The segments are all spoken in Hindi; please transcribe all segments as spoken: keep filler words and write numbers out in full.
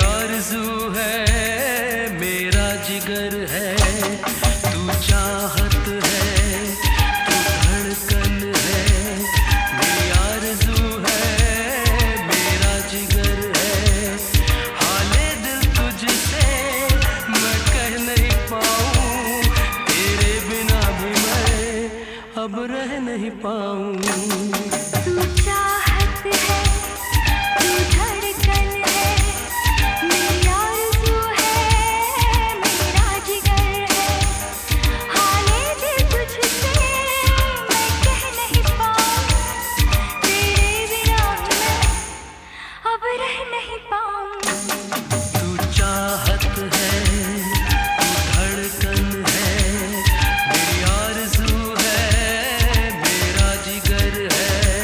आरज़ू है, मेरा जिगर है, तू चाहत है, तू धड़कन है। मेरी आरज़ू है, मेरा जिगर है, हाले दिल तुझसे मैं कह नहीं पाऊँ। तेरे बिना भी मैं अब रह नहीं पाऊँ। तू चाहत है, तू धड़कन है, मेरी आरज़ू है, मेरा जिगर है, हाले दिल तुझसे मैं कह नहीं पाऊँ। तेरे बिना मैं अब रह नहीं पाऊँ। तू चाहत है, तू धड़कन है, मेरी आरज़ू है, मेरा जिगर है।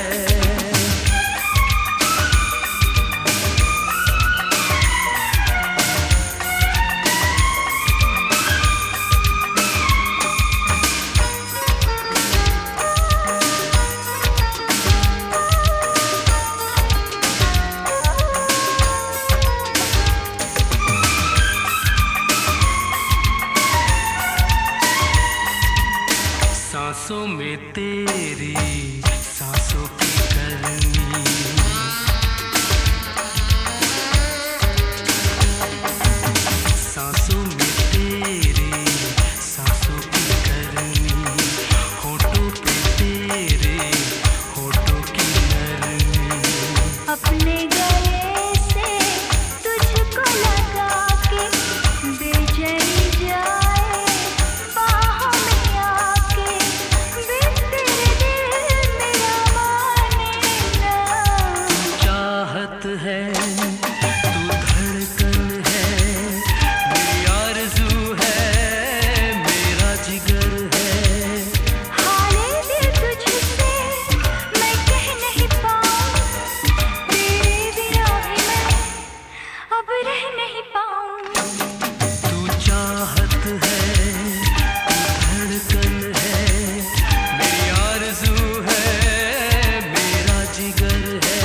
सांसों में तेरी सांसों की गर्मी, सांसों में तेरी सांसों की गर्मी, होठों पे तेरे होठों की नरमी। अपने गले से तुझको लगा के बेचैनी जाए बाहों में आके, बिन तेरे दिल मेरा माने ना। चाहत है, तू धड़कन है, मेरी आरज़ू है, मेरा जिगर है। हाले दिल तुझसे मैं कह नहीं पाऊँ। तेरे बिना भी मैं अब रह नहीं पाऊँ। तू चाहत है, तू धड़कन है, मेरी आरज़ू है, मेरा जिगर है।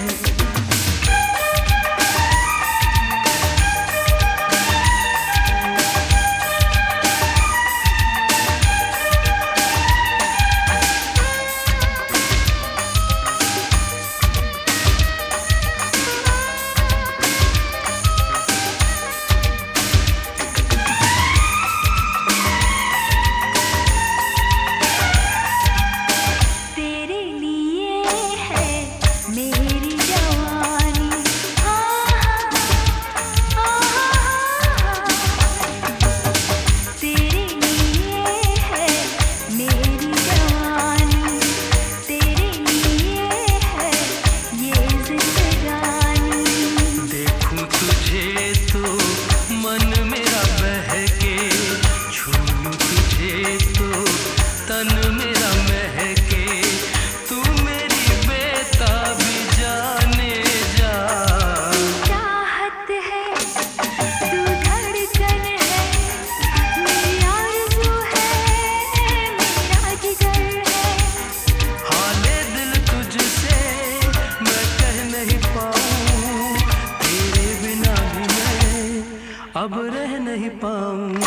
तेरे लिए है मेरी जवानी, हाँ हाँ हाँ। तेरे लिए है मेरी जवानी, तेरे लिए है ये जिंदगानी। देखूं तुझे तो मन मेरा बहके, छूऊं तुझे तो तन मेरा महके। तू मेरी बेताबी जाने जा। चाहत है, तू धड़कन है, मेरी आरज़ू है, मेरा जिगर है। हाले दिल तुझसे मैं कह नहीं पाऊँ। तेरे बिना भी मैं अब रह नहीं पाऊँ।